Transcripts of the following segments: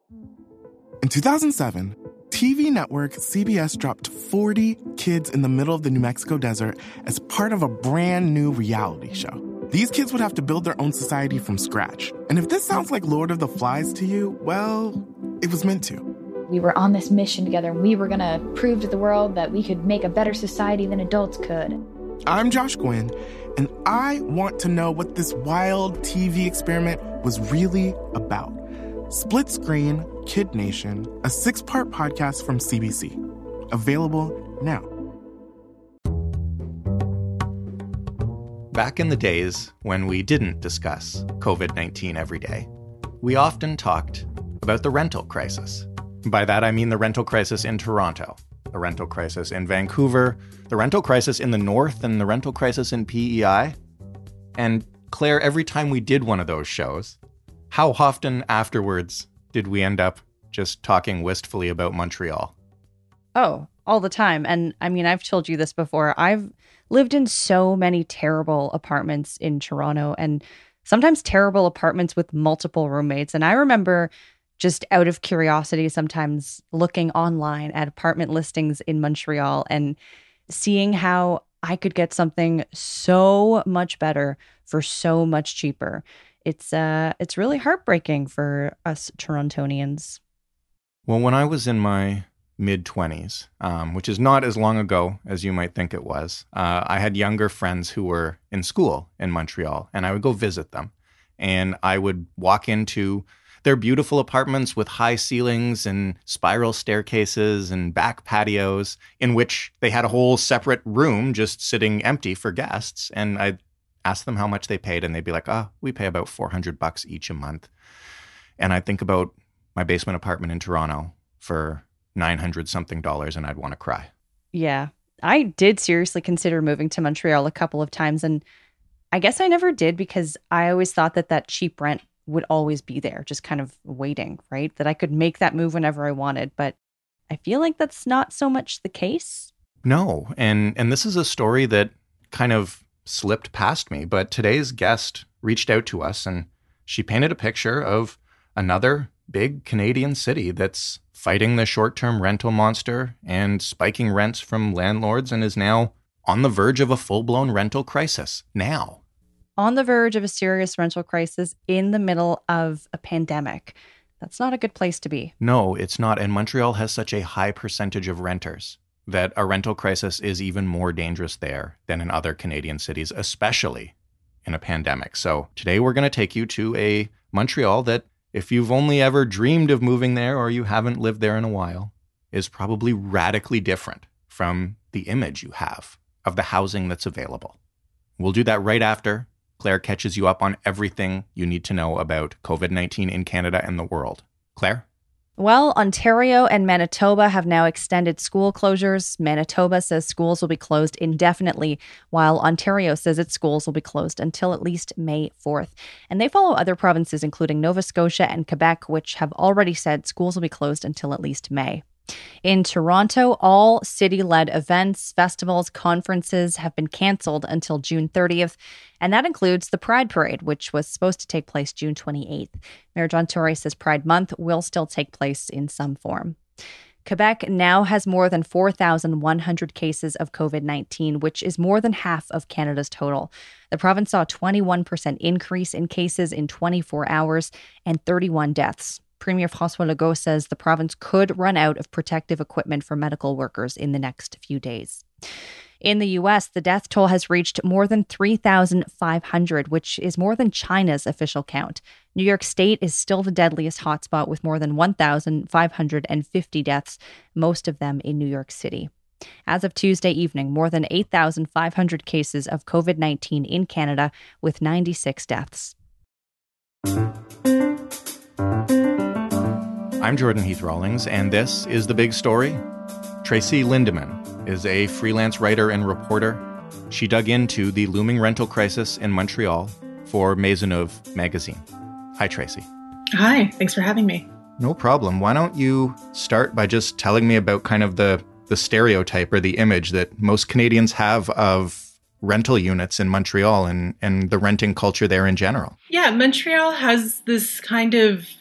In 2007, TV network CBS dropped 40 kids in the middle of the New Mexico desert as part of a brand new reality show. These kids would have to build their own society from scratch. And if this sounds like Lord of the Flies to you, well, it was meant to. We were on this mission together, and we were going to prove to the world that we could make a better society than adults could. I'm Josh Gwynn, and I want to know what this wild TV experiment was really about. Split Screen, Kid Nation, a 6-part podcast from CBC. Available now. Back in the days when we didn't discuss COVID-19 every day, we often talked about the rental crisis. By that, I mean the rental crisis in Toronto, the rental crisis in Vancouver, the rental crisis in the North, and the rental crisis in PEI. And Claire, every time we did one of those shows, how often afterwards did we end up just talking wistfully about Montreal? Oh, all the time. And I mean, I've told you this before. I've lived in so many terrible apartments in Toronto, and sometimes terrible apartments with multiple roommates. And I remember just out of curiosity, sometimes looking online at apartment listings in Montreal and seeing how I could get something so much better for so much cheaper. It's really heartbreaking for us Torontonians. Well, when I was in my mid-20s, which is not as long ago as you might think it was, I had younger friends who were in school in Montreal, and I would go visit them. And I would walk into their beautiful apartments with high ceilings and spiral staircases and back patios in which they had a whole separate room just sitting empty for guests. And I'd ask them how much they paid, and they'd be like, we pay about $400 each a month. And I'd think about my basement apartment in Toronto for $900 something, and I'd want to cry. Yeah, I did seriously consider moving to Montreal a couple of times, and I guess I never did because I always thought that cheap rent would always be there, just kind of waiting, right? That I could make that move whenever I wanted. But I feel like that's not so much the case. No, and this is a story that kind of slipped past me, but today's guest reached out to us, and she painted a picture of another big Canadian city that's fighting the short-term rental monster and spiking rents from landlords and is now on the verge of a full-blown rental crisis now. On the verge of a serious rental crisis in the middle of a pandemic. That's not a good place to be. No, it's not. And Montreal has such a high percentage of renters that a rental crisis is even more dangerous there than in other Canadian cities, especially in a pandemic. So today we're going to take you to a Montreal that, if you've only ever dreamed of moving there or you haven't lived there in a while, is probably radically different from the image you have of the housing that's available. We'll do that right after Claire catches you up on everything you need to know about COVID-19 in Canada and the world. Claire? Well, Ontario and Manitoba have now extended school closures. Manitoba says schools will be closed indefinitely, while Ontario says its schools will be closed until at least May 4th. And they follow other provinces, including Nova Scotia and Quebec, which have already said schools will be closed until at least May. In Toronto, all city-led events, festivals, conferences have been canceled until June 30th, and that includes the Pride Parade, which was supposed to take place June 28th. Mayor John Tory says Pride Month will still take place in some form. Quebec now has more than 4,100 cases of COVID-19, which is more than half of Canada's total. The province saw a 21% increase in cases in 24 hours and 31 deaths. Premier François Legault says the province could run out of protective equipment for medical workers in the next few days. In the U.S., the death toll has reached more than 3,500, which is more than China's official count. New York State is still the deadliest hotspot with more than 1,550 deaths, most of them in New York City. As of Tuesday evening, more than 8,500 cases of COVID-19 in Canada, with 96 deaths. I'm Jordan Heath Rawlings, and this is The Big Story. Tracy Lindemann is a freelance writer and reporter. She dug into the looming rental crisis in Montreal for Maisonneuve magazine. Hi, Tracy. Hi, thanks for having me. No problem. Why don't you start by just telling me about kind of the stereotype or the image that most Canadians have of rental units in Montreal and the renting culture there in general? Yeah, Montreal has this kind of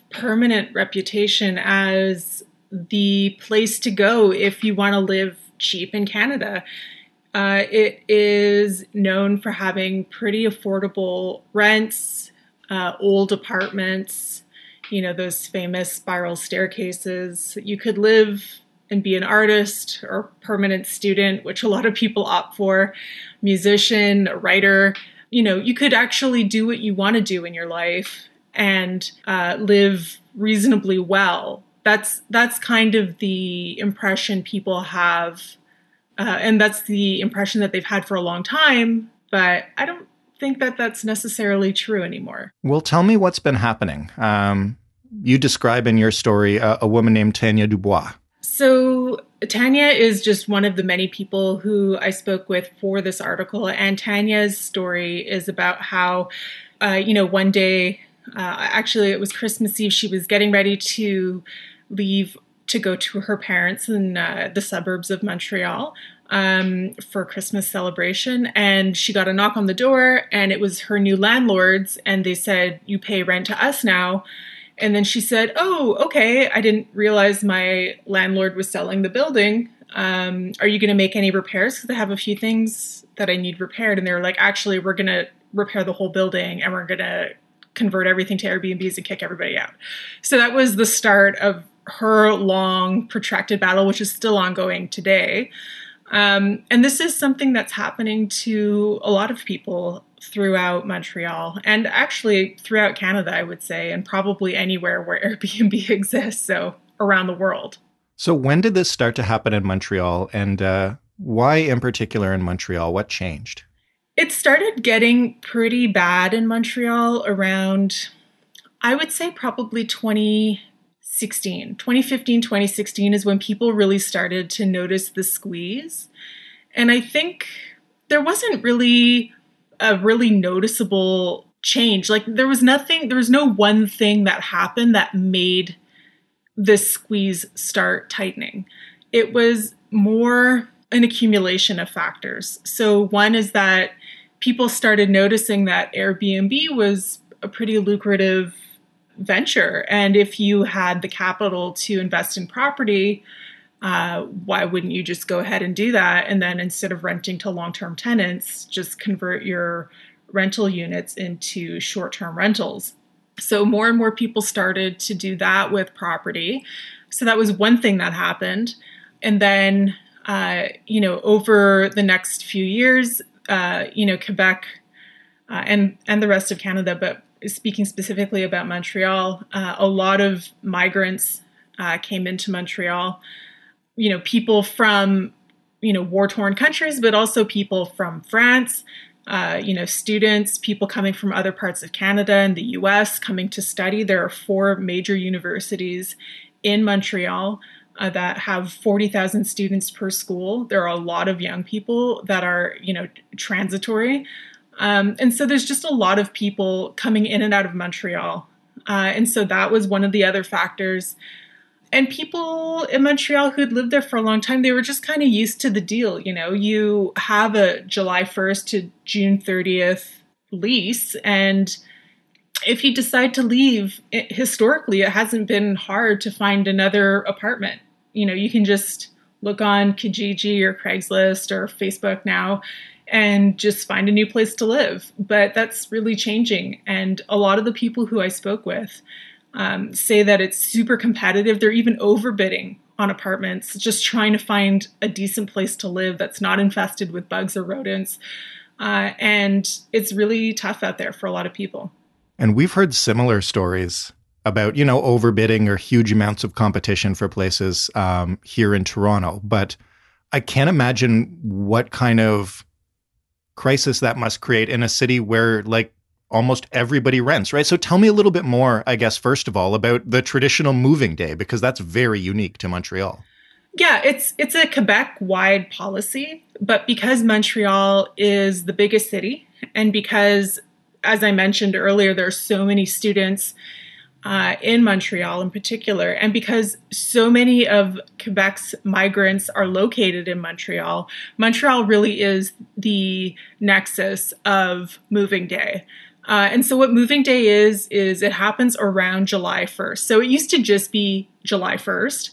permanent reputation as the place to go if you want to live cheap in Canada. It is known for having pretty affordable rents, old apartments, those famous spiral staircases. You could live and be an artist or permanent student, which a lot of people opt for, musician, a writer. You could actually do what you want to do in your life and live reasonably well. That's kind of the impression people have, and that's the impression that they've had for a long time. But I don't think that that's necessarily true anymore. Well, tell me what's been happening. You describe in your story a woman named Tanya Dubois. So Tanya is just one of the many people who I spoke with for this article. And Tanya's story is about how, one day, actually it was Christmas Eve, she was getting ready to leave to go to her parents in the suburbs of Montreal for Christmas celebration. And she got a knock on the door, and it was her new landlords. And they said, "You pay rent to us now." And then she said, "Oh, okay. I didn't realize my landlord was selling the building. Are you going to make any repairs? Because I have a few things that I need repaired." And they were like, "Actually, we're going to repair the whole building, and we're going to convert everything to Airbnbs and kick everybody out." So that was the start of her long, protracted battle, which is still ongoing today. And this is something that's happening to a lot of people throughout Montreal, and actually throughout Canada, I would say, and probably anywhere where Airbnb exists, so around the world. So when did this start to happen in Montreal, and why in particular in Montreal? What changed? It started getting pretty bad in Montreal around, I would say, probably 2015, 2016 is when people really started to notice the squeeze. And I think there wasn't really a really noticeable change. Like there was no one thing that happened that made this squeeze start tightening. It was more an accumulation of factors. So one is that people started noticing that Airbnb was a pretty lucrative venture. And if you had the capital to invest in property, why wouldn't you just go ahead and do that? And then instead of renting to long-term tenants, just convert your rental units into short-term rentals. So more and more people started to do that with property. So that was one thing that happened. And then, over the next few years, Quebec and the rest of Canada, but speaking specifically about Montreal, a lot of migrants came into Montreal. People from, war-torn countries, but also people from France, students, people coming from other parts of Canada and the US coming to study. There are 4 major universities in Montreal that have 40,000 students per school. There are a lot of young people that are, transitory. And so there's just a lot of people coming in and out of Montreal. And so that was one of the other factors. And people in Montreal who'd lived there for a long time, they were just kind of used to the deal. You have a July 1st to June 30th lease. And if you decide to leave, historically, it hasn't been hard to find another apartment. You can just look on Kijiji or Craigslist or Facebook now and just find a new place to live. But that's really changing. And a lot of the people who I spoke with say that it's super competitive. They're even overbidding on apartments, just trying to find a decent place to live that's not infested with bugs or rodents. And it's really tough out there for a lot of people. And we've heard similar stories about, overbidding or huge amounts of competition for places here in Toronto. But I can't imagine what kind of crisis that must create in a city where, almost everybody rents, right? So tell me a little bit more, I guess, first of all, about the traditional moving day, because that's very unique to Montreal. Yeah, it's a Quebec-wide policy, but because Montreal is the biggest city, and because, as I mentioned earlier, there are so many students in Montreal in particular, and because so many of Quebec's migrants are located in Montreal, Montreal really is the nexus of moving day. And so what moving day is it happens around July 1st. So it used to just be July 1st.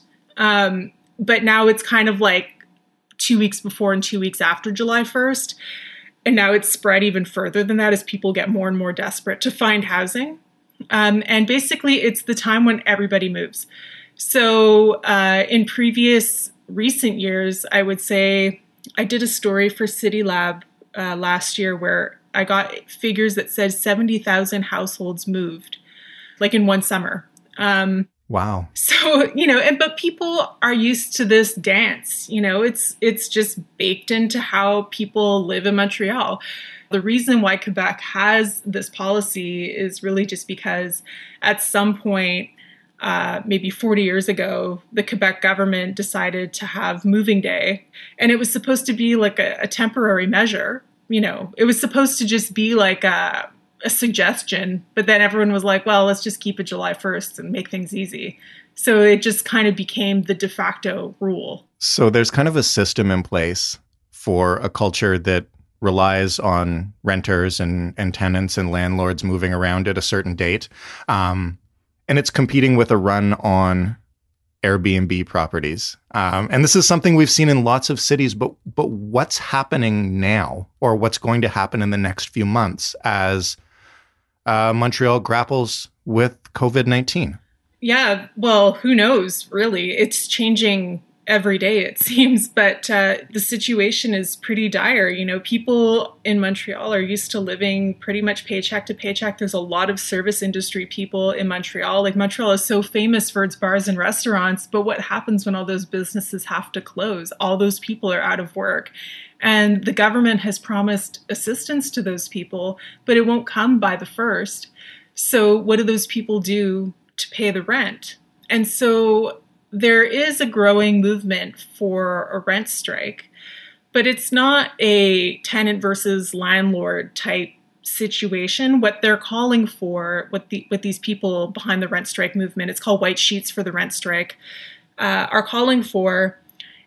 But now it's kind of like 2 weeks before and 2 weeks after July 1st. And now it's spread even further than that as people get more and more desperate to find housing. And basically, it's the time when everybody moves. So in previous recent years, I would say I did a story for City Lab last year where I got figures that said 70,000 households moved, like in one summer. Wow. So, but people are used to this dance, it's just baked into how people live in Montreal. The reason why Quebec has this policy is really just because at some point, maybe 40 years ago, the Quebec government decided to have moving day, and it was supposed to be like a temporary measure. It was supposed to just be like a suggestion, but then everyone was like, well, let's just keep it July 1st and make things easy. So it just kind of became the de facto rule. So there's kind of a system in place for a culture that relies on renters and tenants and landlords moving around at a certain date. And it's competing with a run on Airbnb properties. And this is something we've seen in lots of cities, but what's happening now, or what's going to happen in the next few months as Montreal grapples with COVID-19? Yeah, well, who knows, really? It's changing every day, it seems, but the situation is pretty dire. People in Montreal are used to living pretty much paycheck to paycheck. There's a lot of service industry people in Montreal. Like, Montreal is so famous for its bars and restaurants, but what happens when all those businesses have to close? All those people are out of work. And the government has promised assistance to those people, but it won't come by the 1st. So what do those people do to pay the rent? And so there is a growing movement for a rent strike, but it's not a tenant versus landlord type situation. What they're calling for, what these people behind the rent strike movement, it's called White Sheets for the Rent Strike, are calling for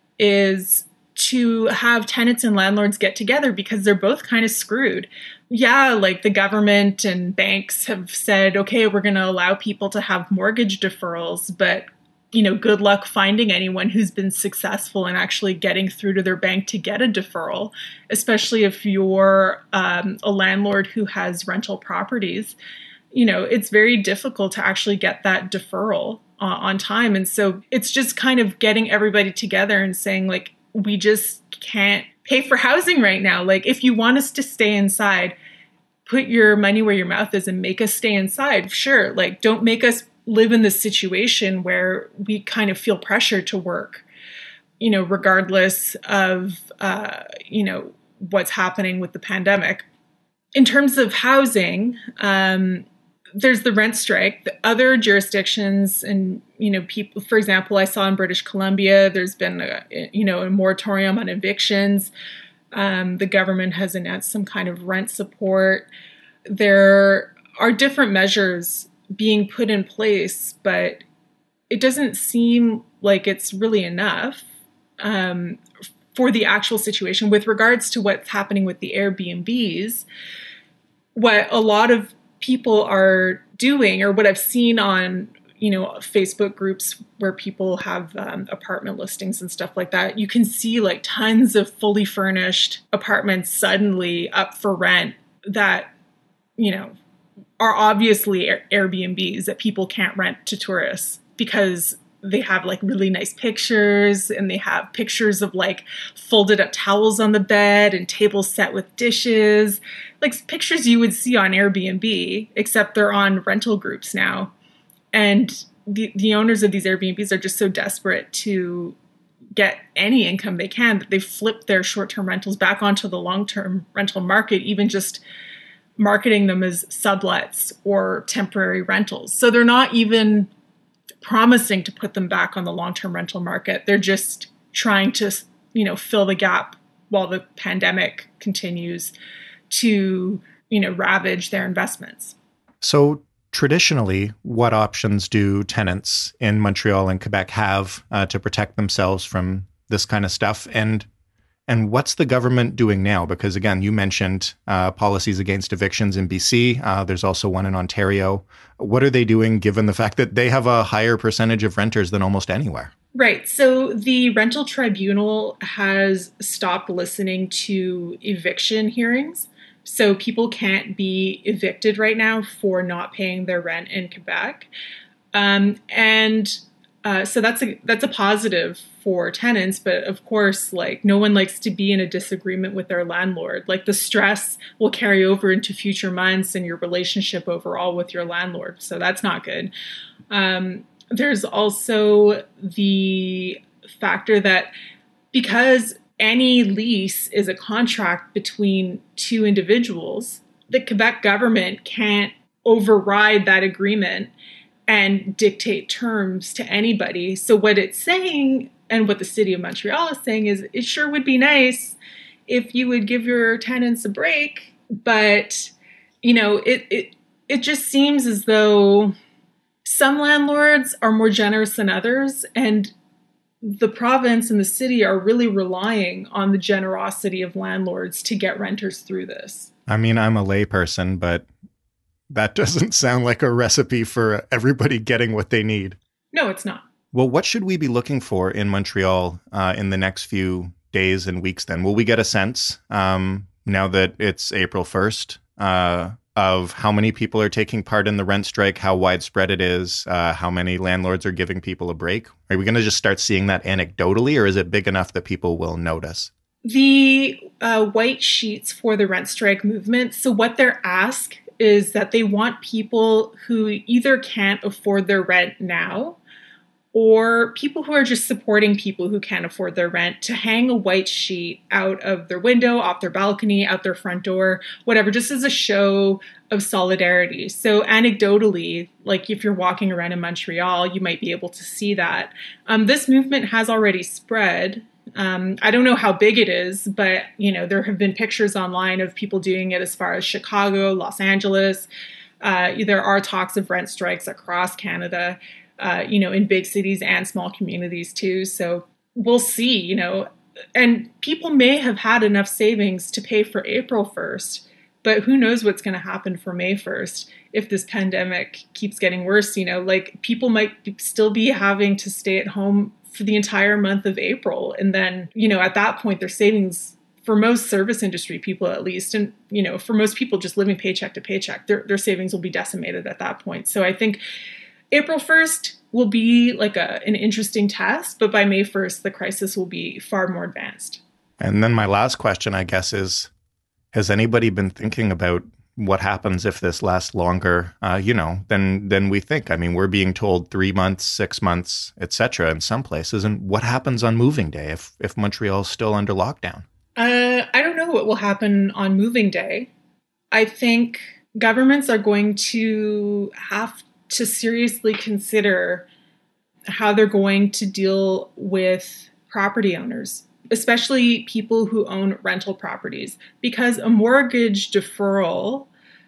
is to have tenants and landlords get together because they're both kind of screwed. Yeah, like the government and banks have said, okay, we're going to allow people to have mortgage deferrals, but good luck finding anyone who's been successful in actually getting through to their bank to get a deferral, especially if you're a landlord who has rental properties. It's very difficult to actually get that deferral on time. And so it's just kind of getting everybody together and saying, like, we just can't pay for housing right now. Like, if you want us to stay inside, put your money where your mouth is and make us stay inside. Sure. Like, don't make us live in this situation where we kind of feel pressure to work, regardless of, what's happening with the pandemic. In terms of housing, there's the rent strike. The other jurisdictions and, people, for example, I saw in British Columbia, there's been, a moratorium on evictions. The government has announced some kind of rent support. There are different measures being put in place, but it doesn't seem like it's really enough for the actual situation. With regards to what's happening with the Airbnbs, what a lot of people are doing, or what I've seen on, Facebook groups where people have apartment listings and stuff like that, you can see like tons of fully furnished apartments suddenly up for rent that, are obviously Airbnbs that people can't rent to tourists because they have like really nice pictures, and they have pictures of like folded up towels on the bed and tables set with dishes, like pictures you would see on Airbnb, except they're on rental groups now. And the owners of these Airbnbs are just so desperate to get any income they can that they've flipped their short-term rentals back onto the long-term rental market, even just marketing them as sublets or temporary rentals. So they're not even promising to put them back on the long-term rental market. They're just trying to, fill the gap while the pandemic continues to, ravage their investments. So traditionally, what options do tenants in Montreal and Quebec have to protect themselves from this kind of stuff? And And what's the government doing now? Because again, you mentioned policies against evictions in BC. There's also one in Ontario. What are they doing given the fact that they have a higher percentage of renters than almost anywhere? Right. So the rental tribunal has stopped listening to eviction hearings. So people can't be evicted right now for not paying their rent in Quebec. So that's a positive for tenants, but of course, like, no one likes to be in a disagreement with their landlord. Like, the stress will carry over into future months and your relationship overall with your landlord. So that's not good. There's also the factor that because any lease is a contract between two individuals, the Quebec government can't override that agreement and dictate terms to anybody. So what it's saying, and what the City of Montreal is saying, is it sure would be nice if you would give your tenants a break, but it just seems as though some landlords are more generous than others, and the province and the city are really relying on the generosity of landlords to get renters through this. I mean, I'm a layperson, but that doesn't sound like a recipe for everybody getting what they need. No, it's not. Well, what should we be looking for in Montreal in the next few days and weeks then? Will we get a sense, now that it's April 1st, of how many people are taking part in the rent strike, how widespread it is, how many landlords are giving people a break? Are we going to just start seeing that anecdotally, or is it big enough that people will notice? The white sheets for the rent strike movement, so what they're asked is that they want people who either can't afford their rent now, or people who are just supporting people who can't afford their rent, to hang a white sheet out of their window, off their balcony, out their front door, whatever, just as a show of solidarity. So anecdotally, like if you're walking around in Montreal, you might be able to see that. This movement has already spread. I don't know how big it is, but, there have been pictures online of people doing it as far as Chicago, Los Angeles. There are talks of rent strikes across Canada, in big cities and small communities too. So we'll see, and people may have had enough savings to pay for April 1st, but who knows what's going to happen for May 1st if this pandemic keeps getting worse. People might still be having to stay at home for the entire month of April. And then, at that point, their savings, for most service industry people at least, and, for most people just living paycheck to paycheck, their savings will be decimated at that point. So I think April 1st will be like an interesting test, but by May 1st, the crisis will be far more advanced. And then my last question, I guess, is, has anybody been thinking about what happens if this lasts longer, than we think? I mean, we're being told 3 months, 6 months, et cetera, in some places. And what happens on moving day if Montreal's still under lockdown? I don't know what will happen on moving day. I think governments are going to have to seriously consider how they're going to deal with property owners, especially people who own rental properties, because a mortgage deferral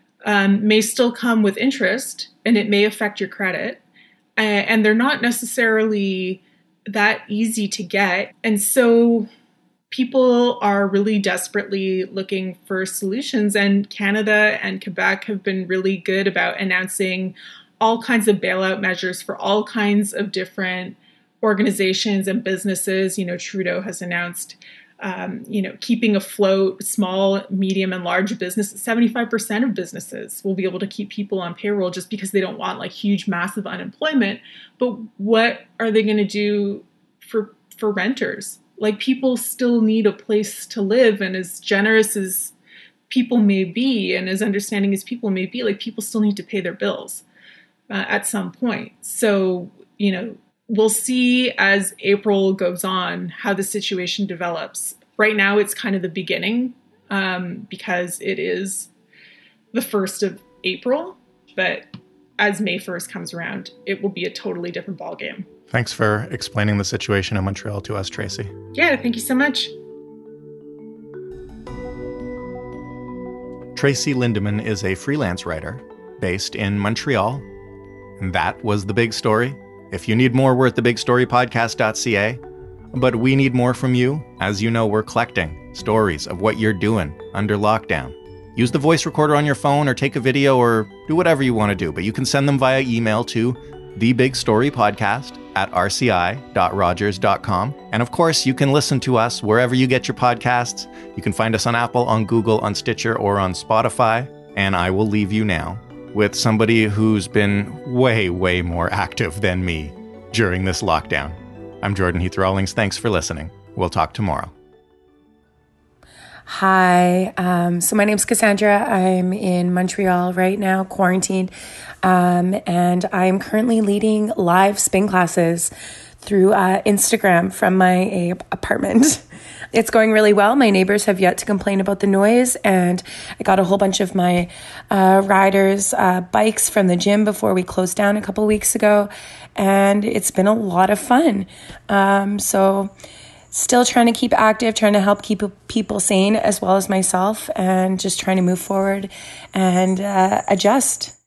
may still come with interest and it may affect your credit. And they're not necessarily that easy to get. And so people are really desperately looking for solutions. And Canada and Quebec have been really good about announcing all kinds of bailout measures for all kinds of different organizations and businesses. Trudeau has announced, keeping afloat small, medium, and large businesses. 75% of businesses will be able to keep people on payroll just because they don't want huge, massive unemployment. But what are they going to do for renters? People still need a place to live, and as generous as people may be, and as understanding as people may be, people still need to pay their bills at some point. So, we'll see as April goes on how the situation develops. Right now, it's kind of the beginning because it is the 1st of April. But as May 1st comes around, it will be a totally different ballgame. Thanks for explaining the situation in Montreal to us, Tracy. Yeah, thank you so much. Tracy Lindeman is a freelance writer based in Montreal. And that was The Big Story. If you need more, we're at thebigstorypodcast.ca. But we need more from you. As you know, we're collecting stories of what you're doing under lockdown. Use the voice recorder on your phone or take a video or do whatever you want to do. But you can send them via email to thebigstorypodcast@rci.rogers.com. And of course, you can listen to us wherever you get your podcasts. You can find us on Apple, on Google, on Stitcher, or on Spotify. And I will leave you now with somebody who's been way, way more active than me during this lockdown. I'm Jordan Heath Rawlings. Thanks for listening. We'll talk tomorrow. Hi, so my name's Cassandra. I'm in Montreal right now, quarantined, and I'm currently leading live spin classes through Instagram from my apartment. It's going really well. My neighbors have yet to complain about the noise, and I got a whole bunch of my riders' bikes from the gym before we closed down a couple weeks ago, and it's been a lot of fun. So still trying to keep active, trying to help keep people sane as well as myself, and just trying to move forward and adjust.